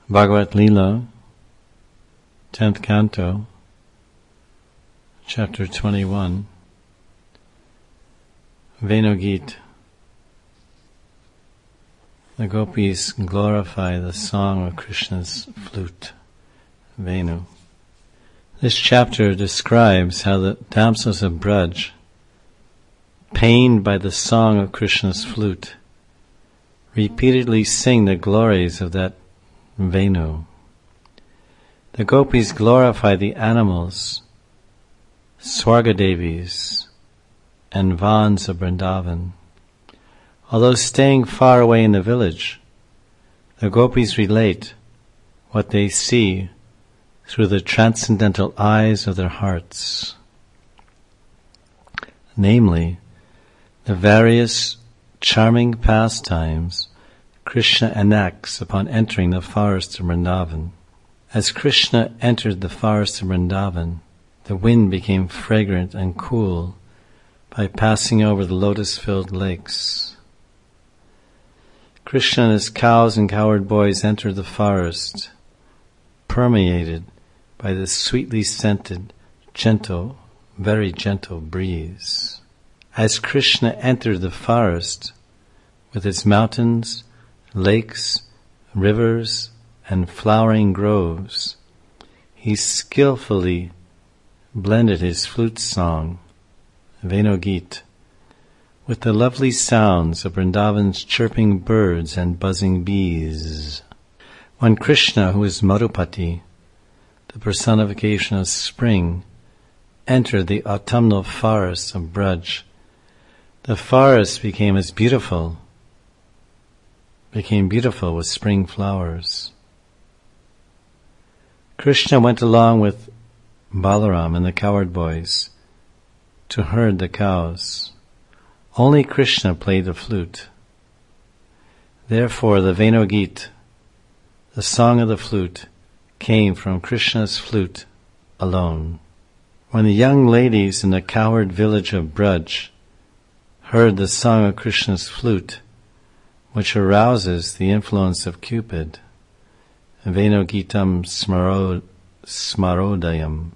Bhagavat Leela, 10th Canto, Chapter 21, Venugit. The gopis glorify the song of Krishna's flute, Venu. This chapter describes how the damsels of Braj, pained by the song of Krishna's flute, repeatedly sing the glories of that Venu. The gopis glorify the animals, Swargadevis, and Vans of Vrindavan. Although staying far away in the village, the gopis relate what they see through the transcendental eyes of their hearts, namely, the various charming pastimes Krishna enacts upon entering the forest of Vrindavan. As Krishna entered the forest of Vrindavan, the wind became fragrant and cool by passing over the lotus-filled lakes. Krishna and his cows and cowherd boys entered the forest, permeated by the sweetly scented, gentle, very gentle breeze. As Krishna entered the forest, with its mountains, lakes, rivers, and flowering groves, he skillfully blended his flute song, Venugit, with the lovely sounds of Vrindavan's chirping birds and buzzing bees. When Krishna, who is Madhupati, the personification of spring, entered the autumnal forests of Braj, the forest became beautiful with spring flowers. Krishna went along with Balaram and the cowherd boys to herd the cows. Only Krishna played the flute. Therefore the Venugit, the song of the flute, came from Krishna's flute alone. When the young ladies in the cowherd village of Braj heard the song of Krishna's flute, which arouses the influence of Cupid, Venugitam Smarodayam,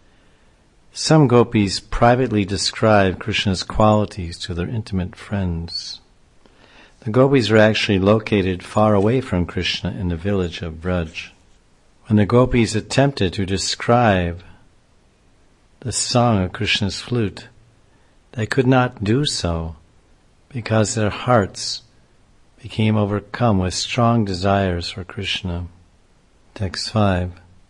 some gopis privately describe Krishna's qualities to their intimate friends. The gopis are actually located far away from Krishna in the village of Braj. When the gopis attempted to describe the song of Krishna's flute, they could not do so because their hearts became overcome with strong desires for Krishna. Text 5.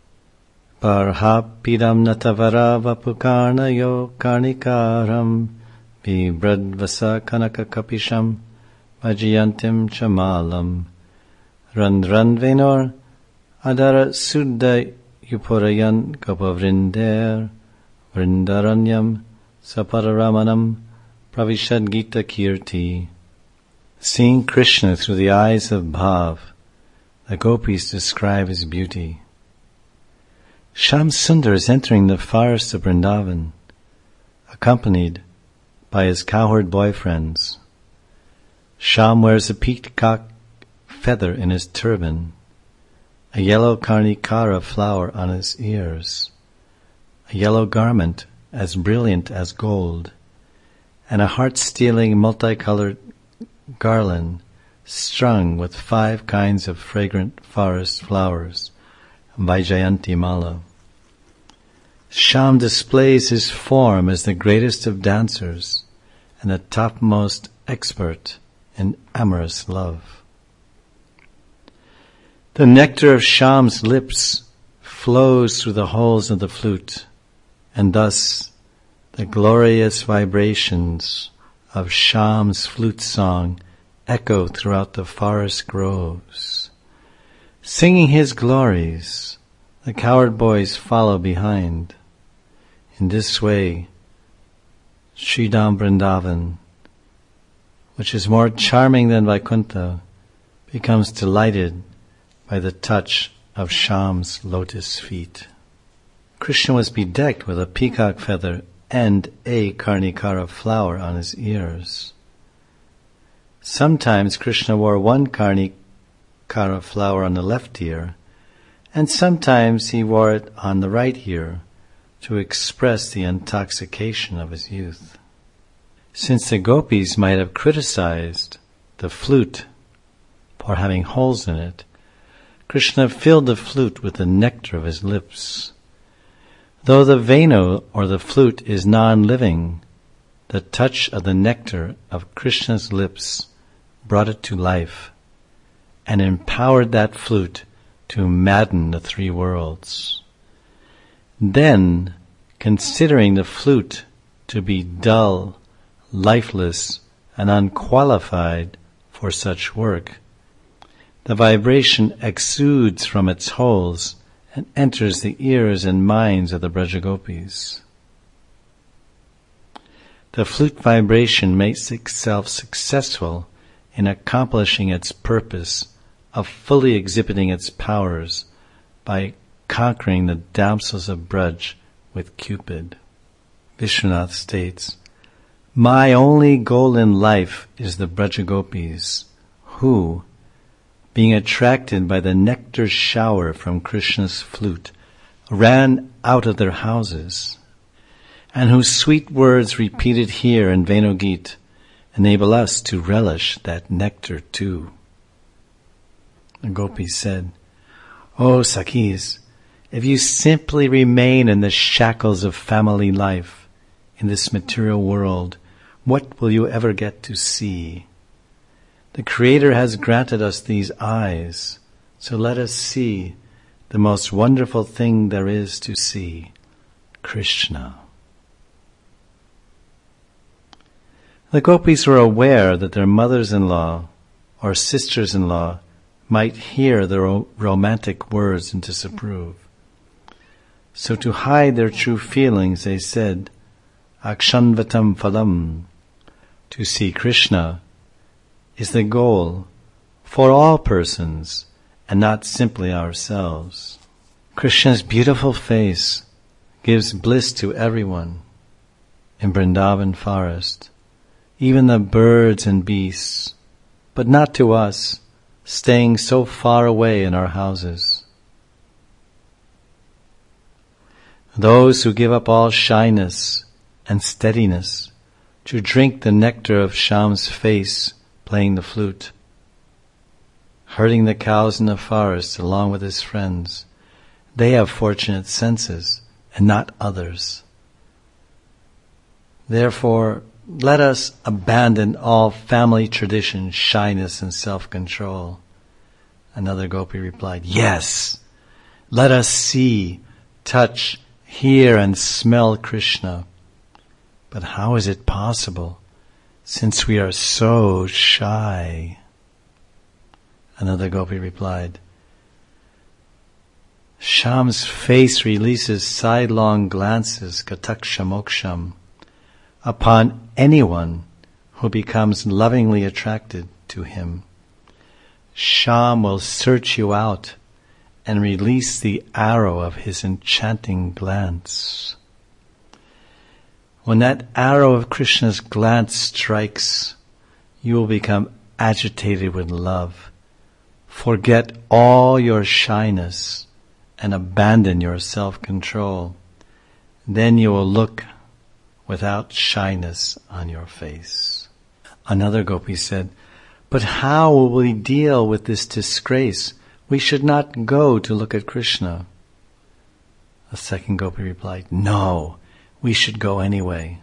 Parhapidam natavara vapukarnayo karnikaram vibradvasa kanaka kapisham vajayantim chamalam randran venor adara suddha yupurayan gopavrinder vrindaranyam sapararamanam pravishad gita kirti. Seeing Krishna through the eyes of Bhav, the gopis describe his beauty. Shyam Sundar is entering the forest of Vrindavan, accompanied by his cowherd boyfriends. Shyam wears a peacock feather in his turban, a yellow karnikara flower on his ears, a yellow garment as brilliant as gold, and a heart-stealing multicolored garland strung with 5 kinds of fragrant forest flowers, Vaijayanti Mala. Shyam displays his form as the greatest of dancers and the topmost expert in amorous love. The nectar of Shyam's lips flows through the holes of the flute, and thus the glorious vibrations of Shyam's flute song echo throughout the forest groves. Singing his glories, the cowherd boys follow behind. In this way, Sridham Vrindavan, which is more charming than Vaikuntha, becomes delighted by the touch of Shyam's lotus feet. Krishna was bedecked with a peacock feather and a karnikara flower on his ears. Sometimes Krishna wore one karnikara flower on the left ear and sometimes he wore it on the right ear to express the intoxication of his youth. Since the gopis might have criticized the flute for having holes in it, Krishna filled the flute with the nectar of his lips. Though the venu or the flute is non-living, the touch of the nectar of Krishna's lips brought it to life and empowered that flute to madden the three worlds. Then, considering the flute to be dull, lifeless, and unqualified for such work, the vibration exudes from its holes and enters the ears and minds of the Brajagopis. The flute vibration makes itself successful in accomplishing its purpose of fully exhibiting its powers by conquering the damsels of Braj with Cupid. Vishwanath states, "My only goal in life is the Brajagopis, who, being attracted by the nectar shower from Krishna's flute, ran out of their houses, and whose sweet words repeated here in Venugit enable us to relish that nectar too." The gopis said, "O Sakhis, if you simply remain in the shackles of family life, in this material world, what will you ever get to see? The Creator has granted us these eyes, so let us see the most wonderful thing there is to see, Krishna." The gopis were aware that their mothers-in-law or sisters-in-law might hear their romantic words and disapprove. So to hide their true feelings, they said, "Akshanvatam phalam," to see Krishna, is the goal for all persons and not simply ourselves. Krishna's beautiful face gives bliss to everyone. In Vrindavan forest, even the birds and beasts, but not to us, staying so far away in our houses. Those who give up all shyness and steadiness to drink the nectar of Shyam's face playing the flute, herding the cows in the forest along with his friends, they have fortunate senses and not others. Therefore, let us abandon all family tradition, shyness, and self-control. Another gopi replied, "Yes, let us see, touch, hear, and smell Krishna. But how is it possible, since we are so shy?" Another gopi replied, "Shyam's face releases sidelong glances, katakshamoksham, upon anyone who becomes lovingly attracted to him. Shyam will search you out and release the arrow of his enchanting glance. When that arrow of Krishna's glance strikes, you will become agitated with love. Forget all your shyness and abandon your self-control. Then you will look without shyness on your face." Another gopi said, "But how will we deal with this disgrace? We should not go to look at Krishna." A second gopi replied, "No, we should go anyway."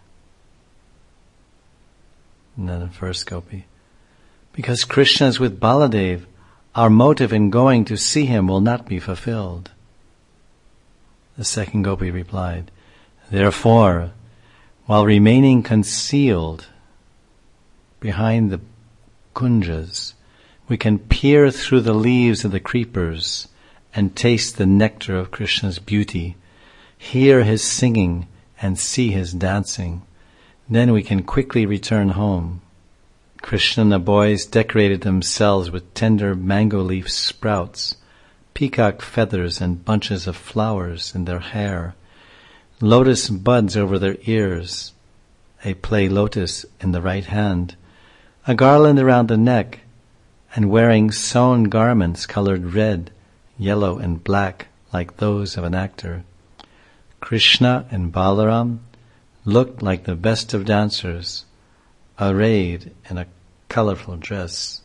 And then the first gopi, "Because Krishna is with Baladev, our motive in going to see him will not be fulfilled." The second gopi replied, "Therefore, while remaining concealed behind the kunjas, we can peer through the leaves of the creepers and taste the nectar of Krishna's beauty, hear his singing and see his dancing. Then we can quickly return home." Krishna and the boys decorated themselves with tender mango leaf sprouts, peacock feathers and bunches of flowers in their hair, lotus buds over their ears, a play lotus in the right hand, a garland around the neck, and wearing sewn garments colored red, yellow, and black, like those of an actor. Krishna and Balaram looked like the best of dancers, arrayed in a colorful dress.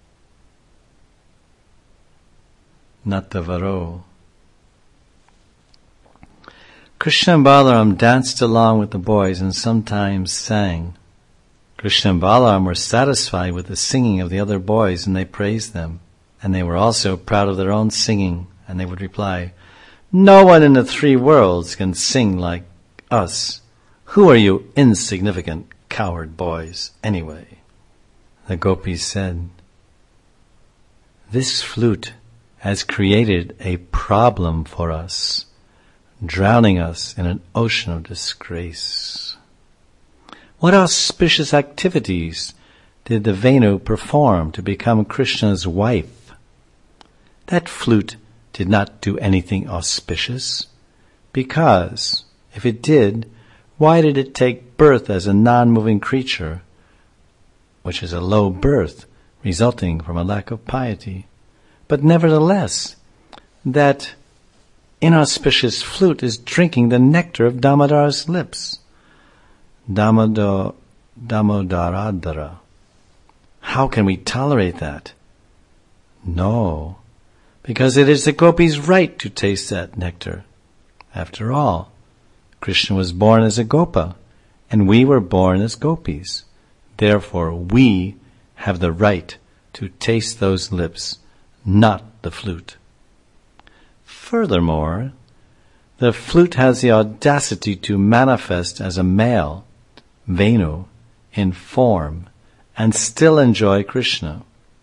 Natavaro. Krishna and Balaram danced along with the boys and sometimes sang. Krishna and Balaram were satisfied with the singing of the other boys, and they praised them. And they were also proud of their own singing, and they would reply, "No one in the three worlds can sing like us. Who are you insignificant, coward boys, anyway?" The gopis said, "This flute has created a problem for us, drowning us in an ocean of disgrace. What auspicious activities did the Venu perform to become Krishna's wife? That flute did not do anything auspicious, because, if it did, why did it take birth as a non-moving creature, which is a low birth resulting from a lack of piety? But nevertheless, that inauspicious flute is drinking the nectar of Damodar's lips. Damodaradhara. How can we tolerate that? No, because it is the gopis' right to taste that nectar. After all, Krishna was born as a gopa, and we were born as gopis. Therefore, we have the right to taste those lips, not the flute. Furthermore, the flute has the audacity to manifest as a male, Venu, in form, and still enjoy Krishna.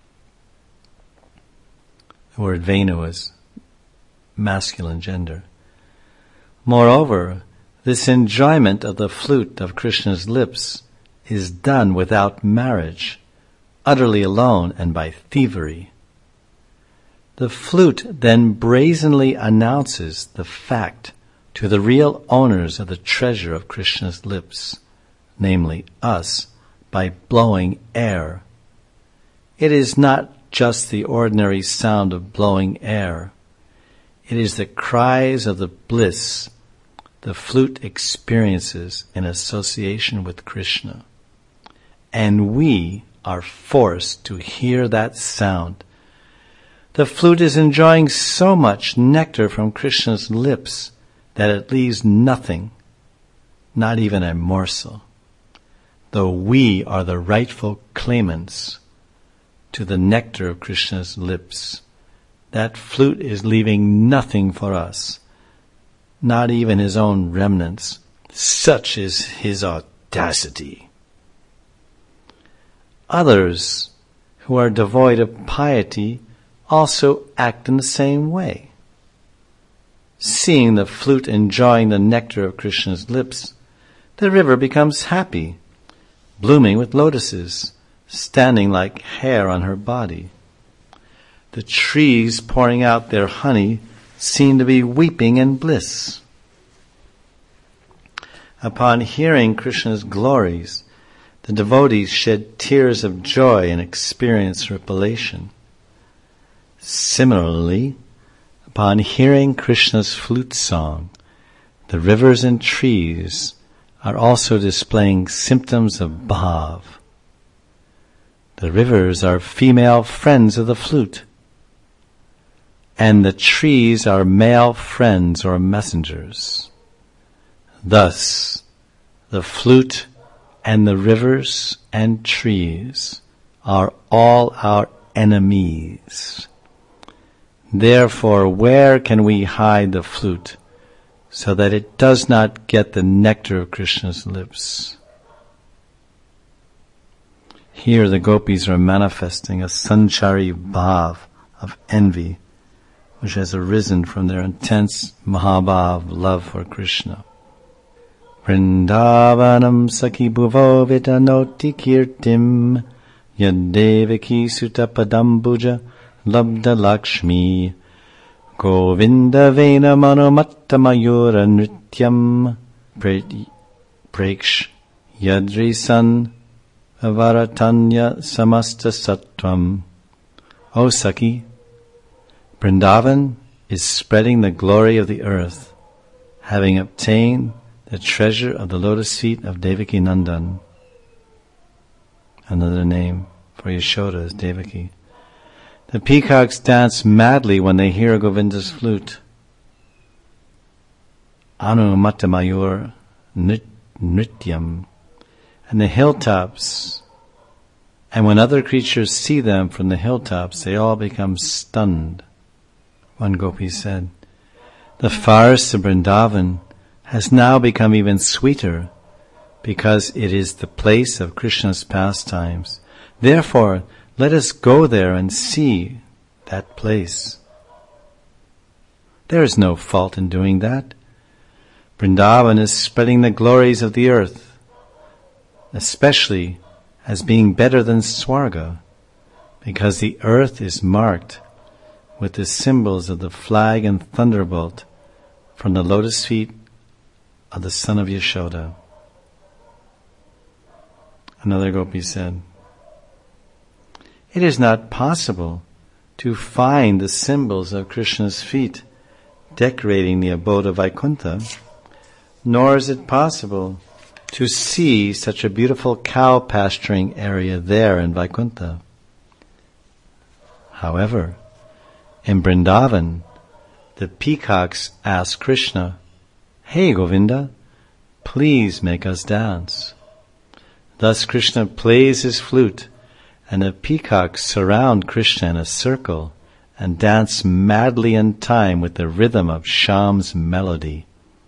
The word Venu is masculine gender. Moreover, this enjoyment of the flute of Krishna's lips is done without marriage, utterly alone and by thievery. The flute then brazenly announces the fact to the real owners of the treasure of Krishna's lips, namely us, by blowing air. It is not just the ordinary sound of blowing air. It is the cries of the bliss the flute experiences in association with Krishna. And we are forced to hear that sound. The flute is enjoying so much nectar from Krishna's lips that it leaves nothing, not even a morsel, though we are the rightful claimants to the nectar of Krishna's lips. That flute is leaving nothing for us, not even his own remnants. Such is his audacity. Others who are devoid of piety also act in the same way. Seeing the flute enjoying the nectar of Krishna's lips, the river becomes happy, blooming with lotuses, standing like hair on her body. The trees pouring out their honey seem to be weeping in bliss. Upon hearing Krishna's glories, the devotees shed tears of joy and experience ripplation. Similarly, upon hearing Krishna's flute song, the rivers and trees are also displaying symptoms of bhav. The rivers are female friends of the flute, and the trees are male friends or messengers. Thus, the flute and the rivers and trees are all our enemies. Therefore, where can we hide the flute so that it does not get the nectar of Krishna's lips? Here the gopis are manifesting a sanchari bhav of envy, which has arisen from their intense mahabhav love for Krishna. Vrindavanam sakhi bhuvo vitanoti kirtim yadevaki sutapadambuja labda lakshmi govinda vena manomatta mayura nrityam preksh yadrisan avaratanya samasta sattvam. O Sakhi, Vrindavan is spreading the glory of the earth, having obtained the treasure of the lotus feet of Devaki Nandan. Another name for Yashoda is Devaki. The peacocks dance madly when they hear Govinda's flute. Anumata Mayur Nrityam. And the hilltops, and when other creatures see them from the hilltops, they all become stunned. One gopi said, the forest of Vrindavan has now become even sweeter because it is the place of Krishna's pastimes. Therefore, let us go there and see that place. There is no fault in doing that. Vrindavan is spreading the glories of the earth, especially as being better than Swarga, because the earth is marked with the symbols of the flag and thunderbolt from the lotus feet of the son of Yashoda. Another gopi said, it is not possible to find the symbols of Krishna's feet decorating the abode of Vaikuntha, nor is it possible to see such a beautiful cow pasturing area there in Vaikuntha. However, in Vrindavan, the peacocks ask Krishna, hey Govinda, please make us dance. Thus Krishna plays his flute, and the peacocks surround Krishna in a circle and dance madly in time with the rhythm of Sham's melody.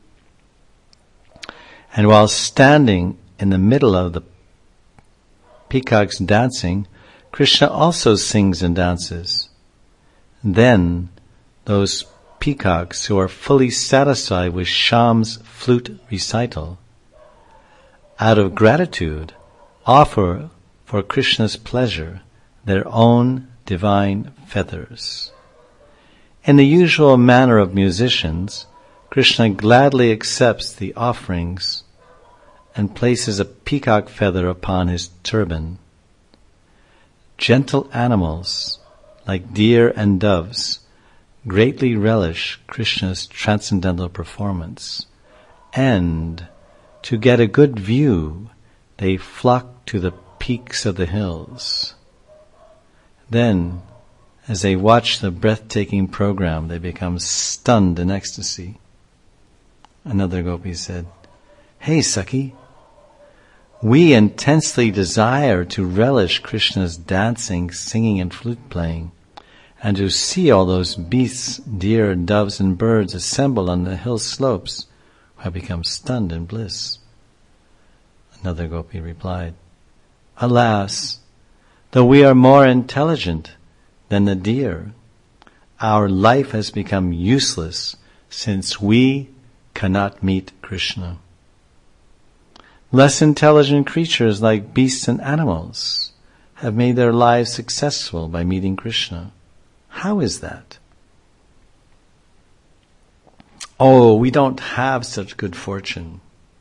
And while standing in the middle of the peacocks dancing, Krishna also sings and dances. Then those peacocks who are fully satisfied with Sham's flute recital, out of gratitude, offer for Krishna's pleasure their own divine feathers. In the usual manner of musicians, Krishna gladly accepts the offerings and places a peacock feather upon his turban. Gentle animals, like deer and doves, greatly relish Krishna's transcendental performance, and to get a good view, they flock to the peaks of the hills. Then, as they watch the breathtaking program, they become stunned in ecstasy. Another gopi said, hey Sakhi, we intensely desire to relish Krishna's dancing, singing, and flute playing, and to see all those beasts, deer, doves, and birds assembled on the hill slopes who have become stunned in bliss. Another gopi replied, alas, though we are more intelligent than the deer, our life has become useless since we cannot meet Krishna. Less intelligent creatures like beasts and animals have made their lives successful by meeting Krishna. How is that? Oh, we don't have such good fortune.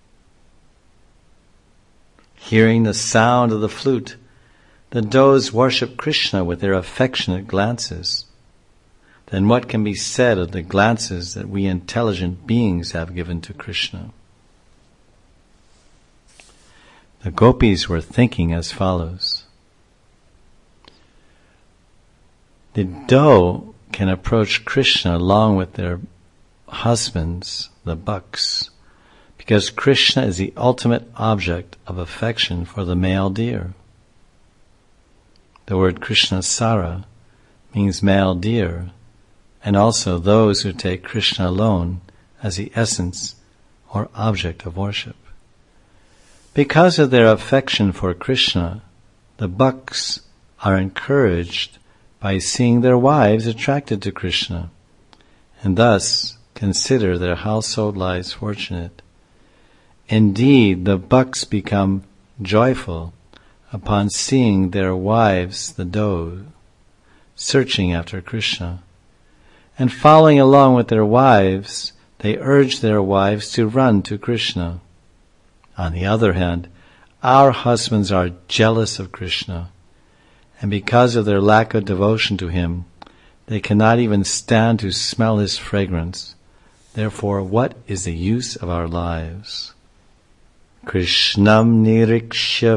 Hearing the sound of the flute, the does worship Krishna with their affectionate glances. Then what can be said of the glances that we intelligent beings have given to Krishna? The gopis were thinking as follows. The doe can approach Krishna along with their husbands, the bucks, because Krishna is the ultimate object of affection for the male deer. The word Krishna Sara means male deer, and also those who take Krishna alone as the essence or object of worship. Because of their affection for Krishna, the bucks are encouraged by seeing their wives attracted to Krishna, and thus consider their household lives fortunate. Indeed, the bucks become joyful upon seeing their wives, the doe, searching after Krishna. And following along with their wives, they urge their wives to run to Krishna. On the other hand, our husbands are jealous of Krishna, and because of their lack of devotion to him, They cannot even stand to smell his fragrance. Therefore, what is the use of our lives? Krishnam nirikshya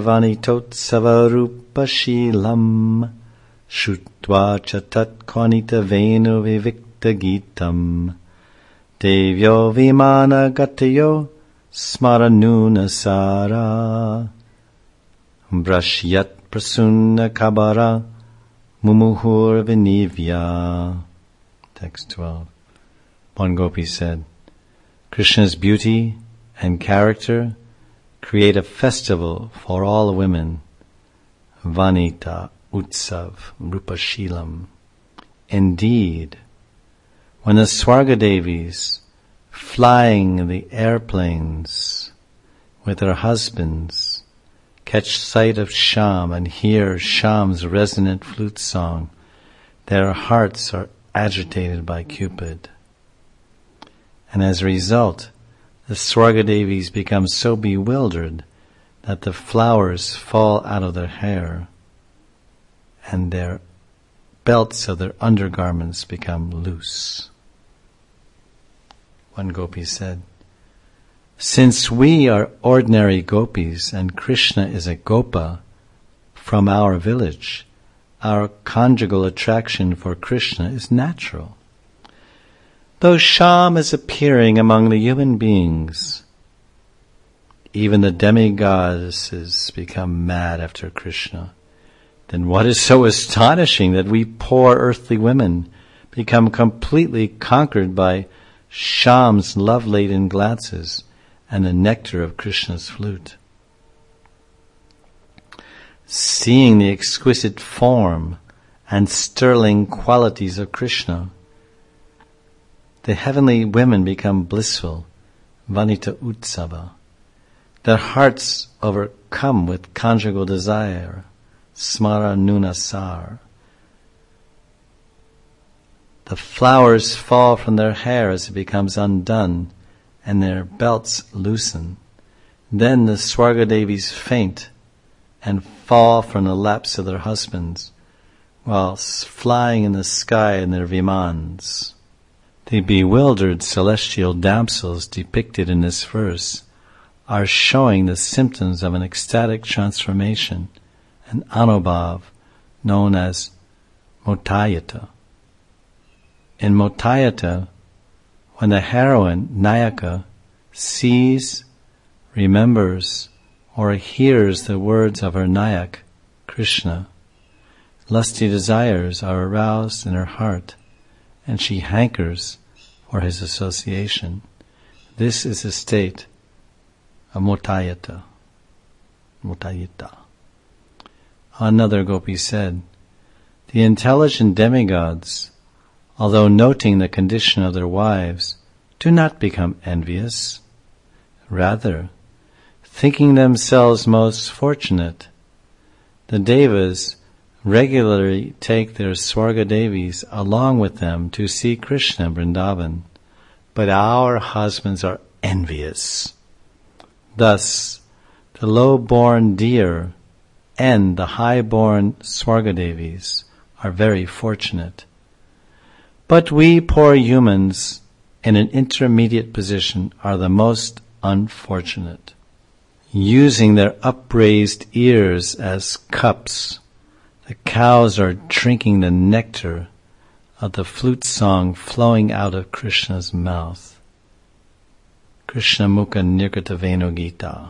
vanitotsavarupa-shilam Shutva chatat kvanita venu vivikta gitam Devyo vimana gatayo smaranuna sara Brashyat prasunna kabara mumuhur vinivya. Text 12. One gopi said, Krishna's beauty and character create a festival for all women. Vanita Utsav Rupashilam. Indeed, when the Swargadevis, flying in the airplanes with their husbands, catch sight of Sham and hear Sham's resonant flute song, their hearts are agitated by Cupid. And as a result, the Swargadevis become so bewildered that the flowers fall out of their hair and their belts of their undergarments become loose. One gopi said, since we are ordinary gopis and Krishna is a gopa from our village, our conjugal attraction for Krishna is natural. Though Sham is appearing among the human beings, even the demigoddesses become mad after Krishna. Then what is so astonishing that we poor earthly women become completely conquered by Sham's love-laden glances and the nectar of Krishna's flute? Seeing the exquisite form and sterling qualities of Krishna, the heavenly women become blissful, Vanita Utsava. Their hearts overcome with conjugal desire, Smara Nunasar. The flowers fall from their hair as it becomes undone, and their belts loosen. Then the Swargadevis faint and fall from the laps of their husbands, whilst flying in the sky in their vimans. The bewildered celestial damsels depicted in this verse are showing the symptoms of an ecstatic transformation, an anubhav known as motayata. In motayata, when the heroine, Nayaka, sees, remembers, or hears the words of her Nayak, Krishna, lusty desires are aroused in her heart, and she hankers for his association. This is a state of motayata. Another gopi said, the intelligent demigods, although noting the condition of their wives, do not become envious. Rather, thinking themselves most fortunate, the devas regularly take their Swargadevis along with them to see Krishna in Vrindavan, but our husbands are envious. Thus, the low-born deer and the high-born Swargadevis are very fortunate. But we poor humans in an intermediate position are the most unfortunate. Using their upraised ears as cups, the cows are drinking the nectar of the flute song flowing out of Krishna's mouth. Krishna Mukha Nirgata Venu Gita.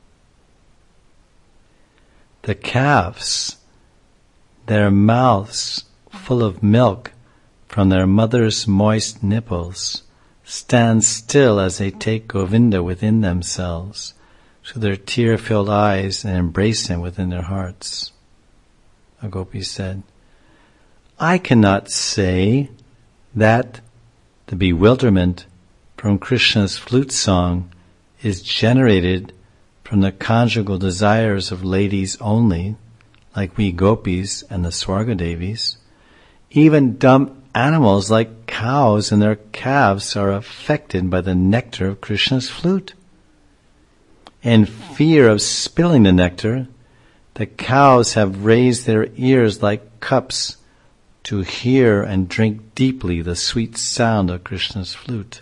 The calves, their mouths full of milk from their mother's moist nipples, stand still as they take Govinda within themselves, to their tear-filled eyes, and embrace him within their hearts. A gopi said, I cannot say that the bewilderment from Krishna's flute song is generated from the conjugal desires of ladies only, like we gopis and the Swargadevis. Even dumb animals like cows and their calves are affected by the nectar of Krishna's flute. In fear of spilling the nectar, the cows have raised their ears like cups to hear and drink deeply the sweet sound of Krishna's flute.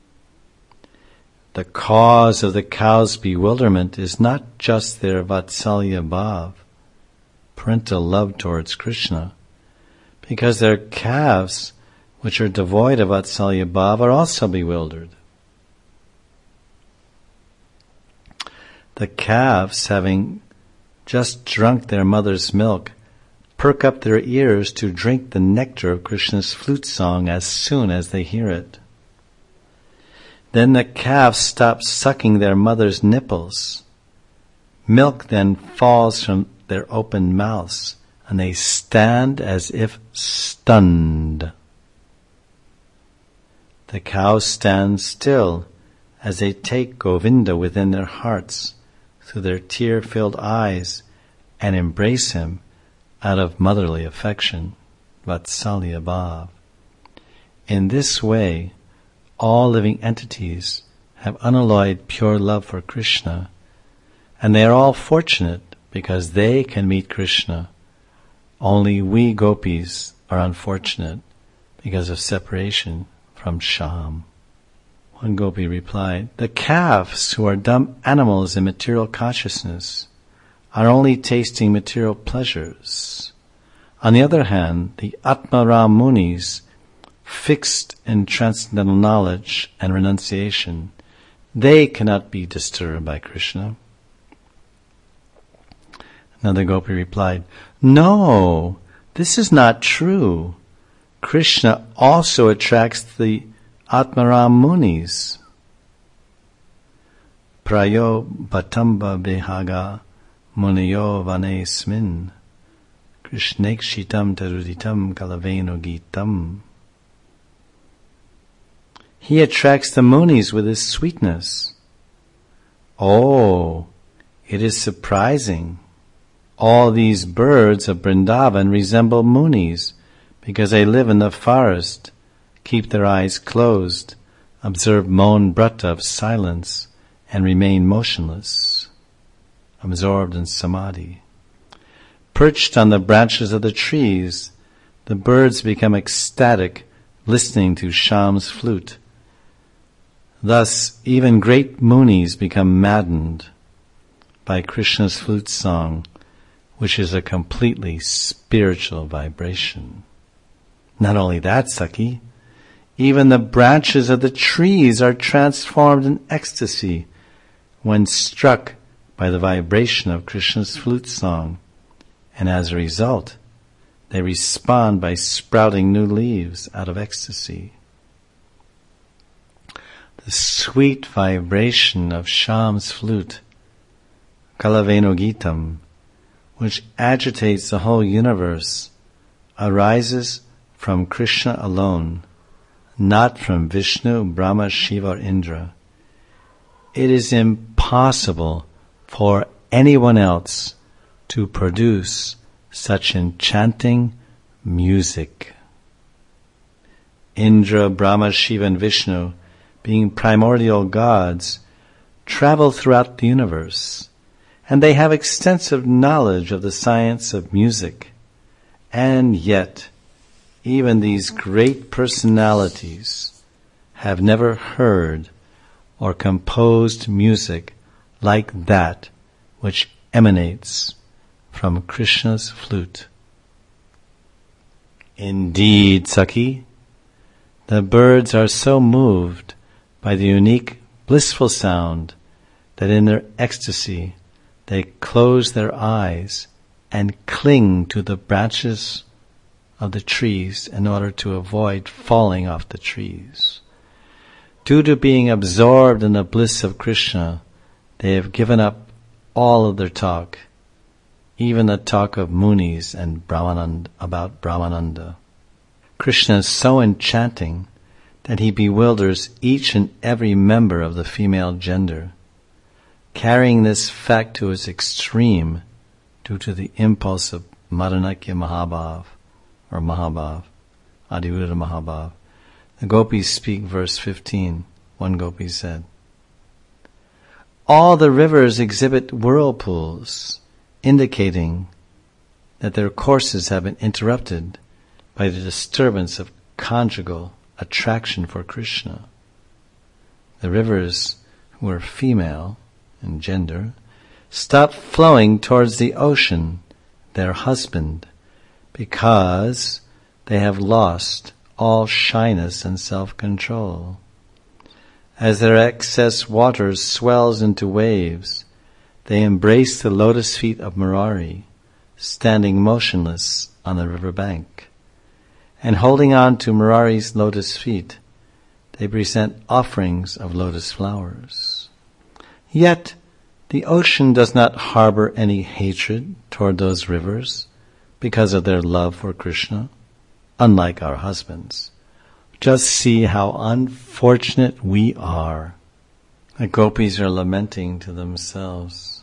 The cause of the cow's bewilderment is not just their Vatsalya Bhav, parental love towards Krishna, because their calves, which are devoid of Vatsalya Bhav, are also bewildered. The calves, having just drunk their mother's milk, perk up their ears to drink the nectar of Krishna's flute song as soon as they hear it. Then the calves stop sucking their mother's nipples. Milk then falls from their open mouths, and they stand as if stunned. The cows stand still as they take Govinda within their hearts through their tear-filled eyes and embrace him out of motherly affection, Vatsalya Bhav. In this way, all living entities have unalloyed pure love for Krishna, and they are all fortunate because they can meet Krishna. Only we gopis are unfortunate because of separation from Shyam. One gopi replied, "The calves, who are dumb animals in material consciousness, are only tasting material pleasures. On the other hand, the Atmaram Munis, fixed in transcendental knowledge and renunciation, they cannot be disturbed by Krishna." Another gopi replied, "No, this is not true. Krishna also attracts the Atmaram Munis. Prayo Bhatamba Behaga Muniyo Vanesmin Krishnekshitam Taruditam Kalaveno Gitam." He attracts the Munis with his sweetness. Oh, it is surprising. All these birds of Vrindavan resemble Munis because they live in the forest, keep their eyes closed, observe Maun Brata of silence, and remain motionless, absorbed in samadhi. Perched on the branches of the trees, the birds become ecstatic, listening to Shyam's flute. Thus, even great Munis become maddened by Krishna's flute song, which is a completely spiritual vibration. Not only that, Saki, even the branches of the trees are transformed in ecstasy when struck by the vibration of Krishna's flute song, and as a result, they respond by sprouting new leaves out of ecstasy. The sweet vibration of Shyam's flute, Kalaveno Gitam, which agitates the whole universe, arises from Krishna alone, not from Vishnu, Brahma, Shiva, or Indra. It is impossible for anyone else to produce such enchanting music. Indra, Brahma, Shiva, and Vishnu, being primordial gods, travel throughout the universe, and they have extensive knowledge of the science of music. And yet, even these great personalities have never heard or composed music like that which emanates from Krishna's flute. Indeed, Saki, the birds are so moved by the unique, blissful sound that in their ecstasy they close their eyes and cling to the branches of the trees in order to avoid falling off the trees. Due to being absorbed in the bliss of Krishna, they have given up all of their talk, even the talk of Munis and about Brahmananda. Krishna is so enchanting that he bewilders each and every member of the female gender. Carrying this fact to its extreme due to the impulse of Madanakya Mahabhav, or Mahabhav, Adivruta Mahabhav, the gopis speak verse 15. One gopi said, "All the rivers exhibit whirlpools, indicating that their courses have been interrupted by the disturbance of conjugal attraction for Krishna. The rivers, who were female in gender, stopped flowing towards the ocean, their husband, because they have lost all shyness and self-control. As their excess water swells into waves, they embrace the lotus feet of Murari, standing motionless on the river bank. And holding on to Murari's lotus feet, they present offerings of lotus flowers. Yet, the ocean does not harbor any hatred toward those rivers because of their love for Krishna, unlike our husbands. Just see how unfortunate we are. The gopis are lamenting to themselves.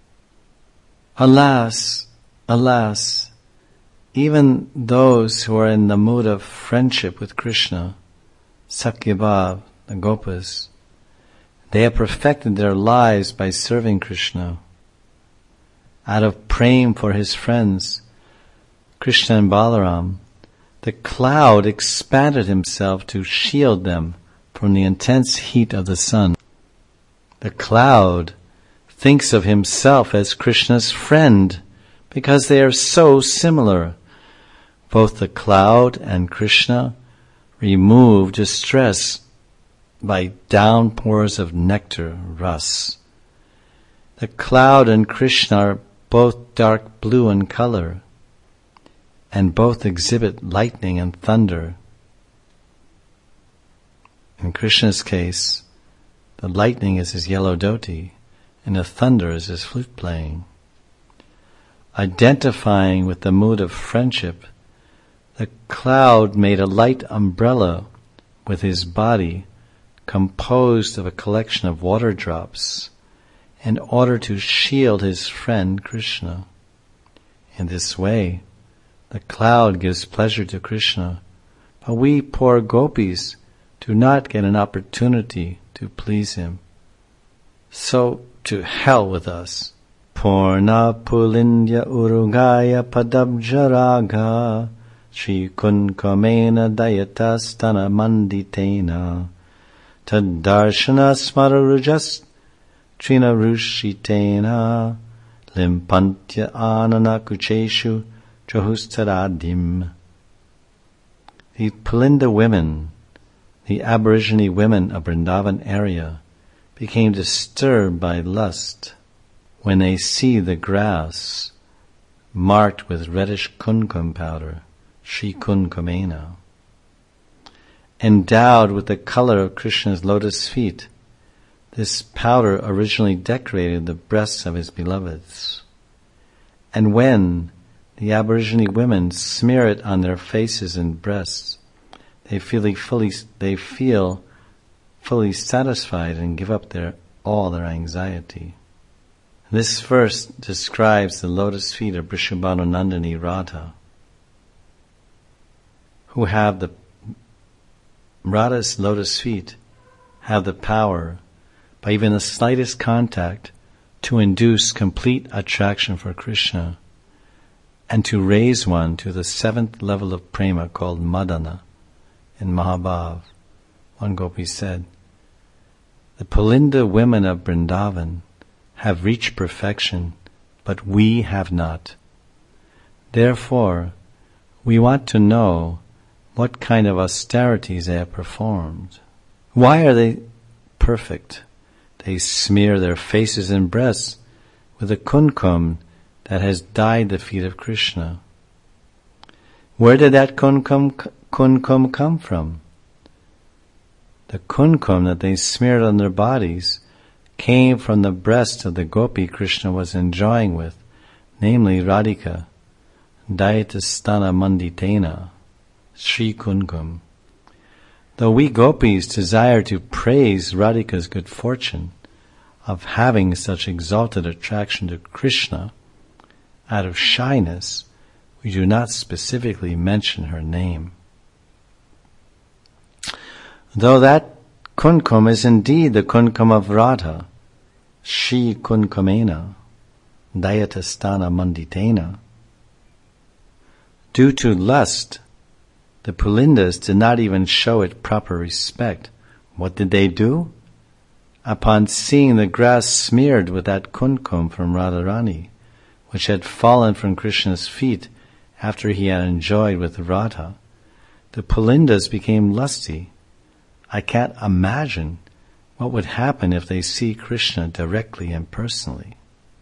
Alas, alas, even those who are in the mood of friendship with Krishna, Sakyabhav, the gopas, they have perfected their lives by serving Krishna. Out of prema for his friends, Krishna and Balaram, the cloud expanded himself to shield them from the intense heat of the sun. The cloud thinks of himself as Krishna's friend because they are so similar. Both the cloud and Krishna remove distress by downpours of nectar, ras. The cloud and Krishna are both dark blue in color, and both exhibit lightning and thunder. In Krishna's case, the lightning is his yellow dhoti, and the thunder is his flute playing. Identifying with the mood of friendship, the cloud made a light umbrella with his body composed of a collection of water drops in order to shield his friend Krishna. In this way, the cloud gives pleasure to Krishna, but we poor gopis do not get an opportunity to please him. So to hell with us. Purna pulindya urugaya padabjaraga Shri kunkamena dayatastana manditena Tadarshana smararujas trina rushitena Limpantya anana kucheshu Jahustaradim. The Pulinda women, the Aborigine women of Vrindavan area, became disturbed by lust when they see the grass marked with reddish kumkum powder, Shri Kunkumena. Endowed with the color of Krishna's lotus feet, this powder originally decorated the breasts of his beloveds. And when the Aborigine women smear it on their faces and breasts, they feel fully satisfied and give up all their anxiety. This verse describes the lotus feet of Vrishabhanu Nandini Radha, who have Radha's lotus feet have the power, by even the slightest contact, to induce complete attraction for Krishna, and to raise one to the 7th level of prema called Madana. In Mahabhav, one gopi said, the Pulinda women of Vrindavan have reached perfection, but we have not. Therefore, we want to know what kind of austerities they have performed. Why are they perfect? They smear their faces and breasts with a kumkum that has dyed the feet of Krishna. Where did that kumkum come from? The kumkum that they smeared on their bodies came from the breast of the gopi Krishna was enjoying with, namely Radhika, Dayatastana Manditena, Shri Kumkum. Though we gopis desire to praise Radhika's good fortune of having such exalted attraction to Krishna, out of shyness, we do not specifically mention her name. Though that kumkum is indeed the kumkum of Radha, Shri Kunkumena, Dayatastana Manditena, due to lust, The Pulindas did not even show it proper respect. What did they do? Upon seeing the grass smeared with that kumkum from Radharani, which had fallen from Krishna's feet after he had enjoyed with Radha, the Pulindas became lusty. I can't imagine what would happen if they see Krishna directly and personally.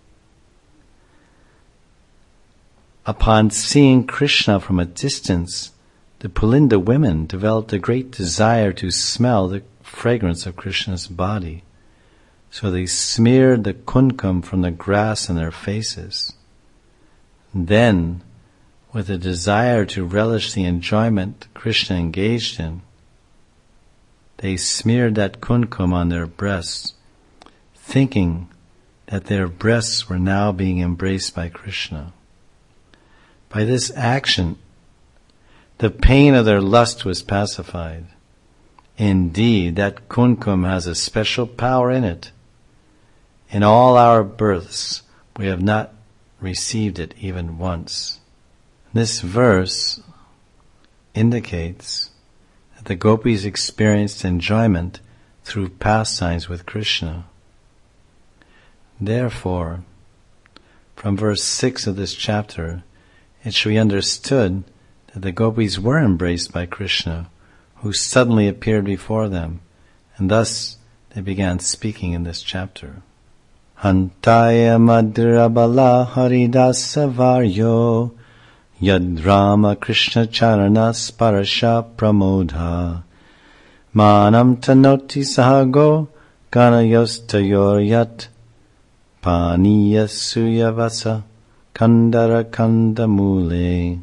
Upon seeing Krishna from a distance, the Pulinda women developed a great desire to smell the fragrance of Krishna's body. So they smeared the kumkum from the grass in their faces. Then, with a desire to relish the enjoyment Krishna engaged in, they smeared that kumkum on their breasts, thinking that their breasts were now being embraced by Krishna. By this action, the pain of their lust was pacified. Indeed, that kumkum has a special power in it. In all our births, we have not received it even once. This verse indicates that the gopis experienced enjoyment through pastimes with Krishna. Therefore, from verse 6 of this chapter, it should be understood that the gopis were embraced by Krishna, who suddenly appeared before them, and thus they began speaking in this chapter. Hantaya madrabala haridasa varyo yad rama krishna charana sparasha pramodha manam tanoti sahago ganayostayor yat paniya suyavasa kandara kandamule.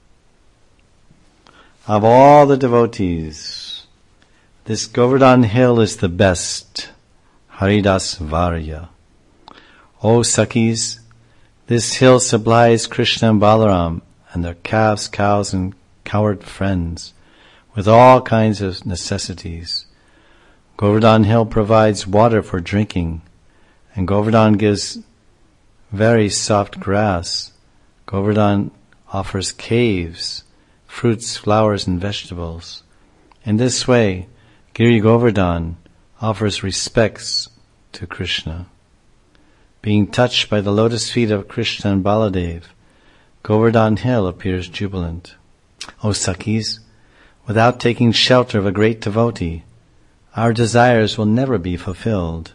Of all the devotees, this Govardhan hill is the best, Haridas Varya. O Sakhis, this hill supplies Krishna and Balaram and their calves, cows, and cowherd friends with all kinds of necessities. Govardhan hill provides water for drinking, and Govardhan gives very soft grass. Govardhan offers caves, fruits, flowers, and vegetables. In this way, Giri Govardhan offers respects to Krishna. Being touched by the lotus feet of Krishna and Baladev, Govardhan hill appears jubilant. O Sakhis, without taking shelter of a great devotee, our desires will never be fulfilled.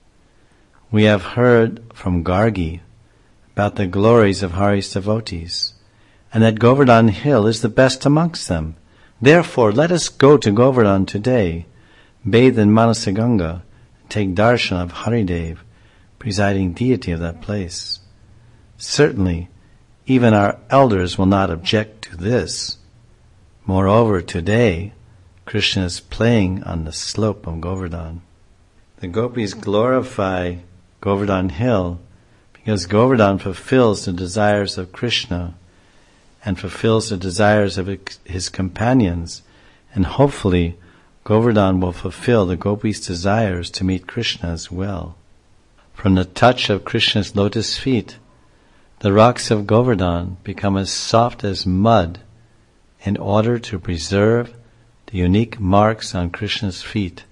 We have heard from Gargi about the glories of Hari's devotees, and that Govardhan hill is the best amongst them. Therefore, let us go to Govardhan today, bathe in Manasaganga, and take darshan of Haridev, presiding deity of that place. Certainly, even our elders will not object to this. Moreover, today, Krishna is playing on the slope of Govardhan. The gopis glorify Govardhan hill because Govardhan fulfills the desires of Krishna and fulfills the desires of his companions, and hopefully Govardhan will fulfill the gopis' desires to meet Krishna as well. From the touch of Krishna's lotus feet, the rocks of Govardhan become as soft as mud in order to preserve the unique marks on Krishna's feet,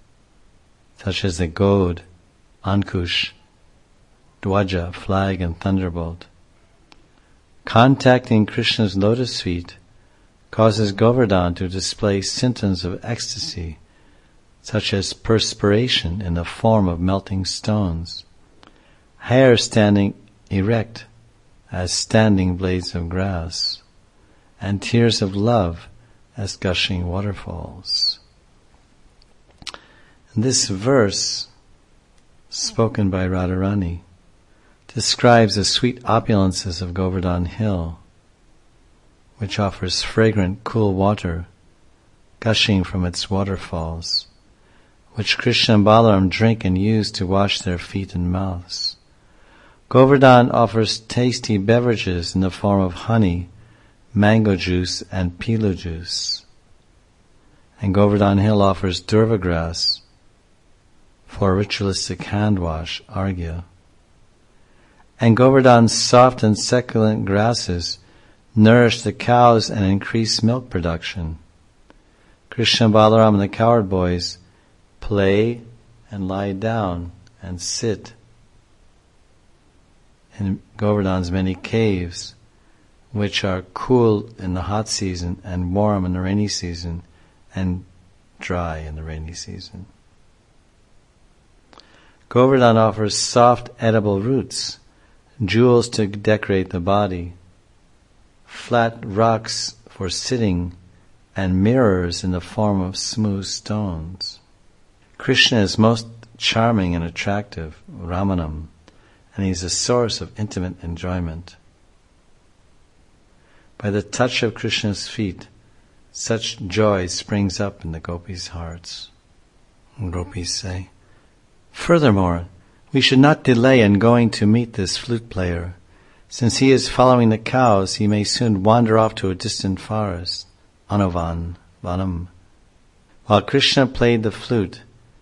such as the Gode, Ankush, Dwaja, flag, and thunderbolt. Contacting Krishna's lotus feet causes Govardhan to display symptoms of ecstasy, such as perspiration in the form of melting stones, hair standing erect as standing blades of grass, and tears of love as gushing waterfalls. And this verse, spoken by Radharani, describes the sweet opulences of Govardhan hill, which offers fragrant, cool water gushing from its waterfalls, which Krishna and Balaram drink and use to wash their feet and mouths. Govardhan offers tasty beverages in the form of honey, mango juice, and pilu juice. And Govardhan hill offers durva grass for a ritualistic hand wash, arghya. And Govardhan's soft and succulent grasses nourish the cows and increase milk production. Krishna, Balaram, and the cowherd boys play and lie down and sit in Govardhan's many caves, which are cool in the hot season and warm in the rainy season and dry in the rainy season. Govardhan offers soft edible roots, jewels to decorate the body, flat rocks for sitting, and mirrors in the form of smooth stones. Krishna is most charming and attractive, Ramanam, and he is a source of intimate enjoyment. By the touch of Krishna's feet, such joy springs up in the gopis' hearts. And gopis say, "Furthermore, we should not delay in going to meet this flute player. Since he is following the cows, he may soon wander off to a distant forest, Anavan, Vanam." While Krishna played the flute,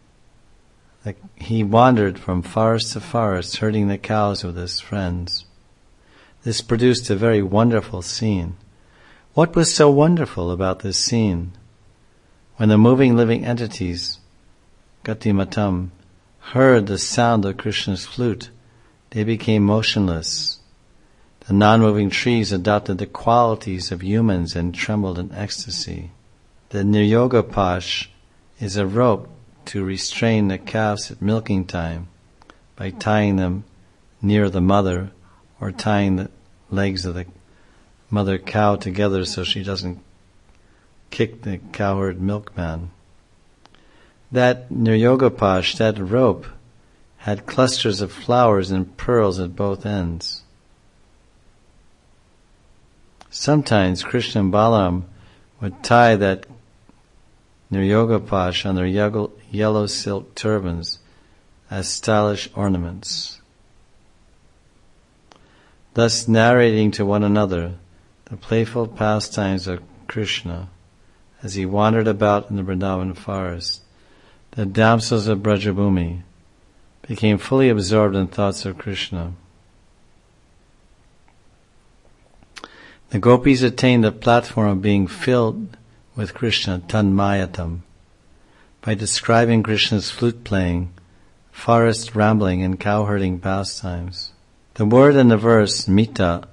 he wandered from forest to forest, herding the cows with his friends. This produced a very wonderful scene. What was so wonderful about this scene? When the moving living entities, Gatimatam, heard the sound of Krishna's flute, they became motionless. The non-moving trees adopted the qualities of humans and trembled in ecstasy. The Niryogapash is a rope to restrain the calves at milking time by tying them near the mother or tying the legs of the mother cow together so she doesn't kick the cowherd milkman. That Niryogapash, that rope, had clusters of flowers and pearls at both ends. Sometimes Krishna and Balaram would tie that Niryogapash on their yellow silk turbans as stylish ornaments, thus narrating to one another the playful pastimes of Krishna as he wandered about in the Vrindavan forest. The damsels of Brajabhumi became fully absorbed in thoughts of Krishna. The gopis attained the platform of being filled with Krishna, Tanmayatam, by describing Krishna's flute playing, forest rambling, and cow-herding pastimes. The word in the verse, mita,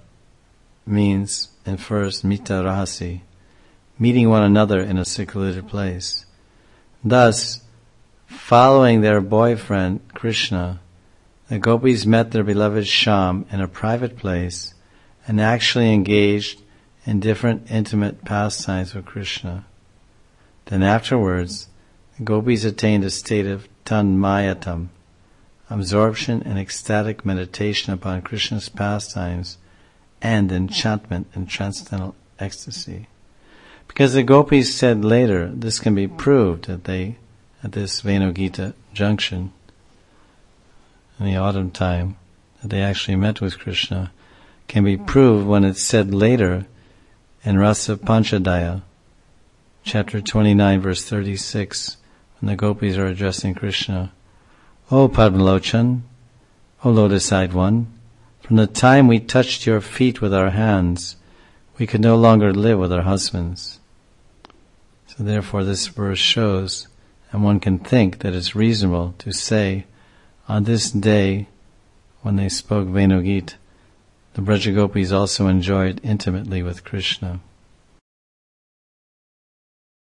infers mita rahasi, meeting one another in a secluded place. Thus, following their boyfriend, Krishna, the gopis met their beloved Shyam in a private place and actually engaged in different intimate pastimes with Krishna. Then afterwards, the gopis attained a state of tanmayatam, absorption and ecstatic meditation upon Krishna's pastimes and enchantment and transcendental ecstasy. Because the gopis said later, this can be proved that they, at this Venugita junction, in the autumn time, that they actually met with Krishna, can be proved when it's said later in Rasa Panchadaya, chapter 29, verse 36, when the gopis are addressing Krishna. O Padmalochan, O lotus-eyed one, from the time we touched your feet with our hands, we could no longer live with our husbands. So therefore this verse shows, and one can think that it's reasonable to say, on this day, when they spoke Venugita, the Brajagopis also enjoyed intimately with Krishna.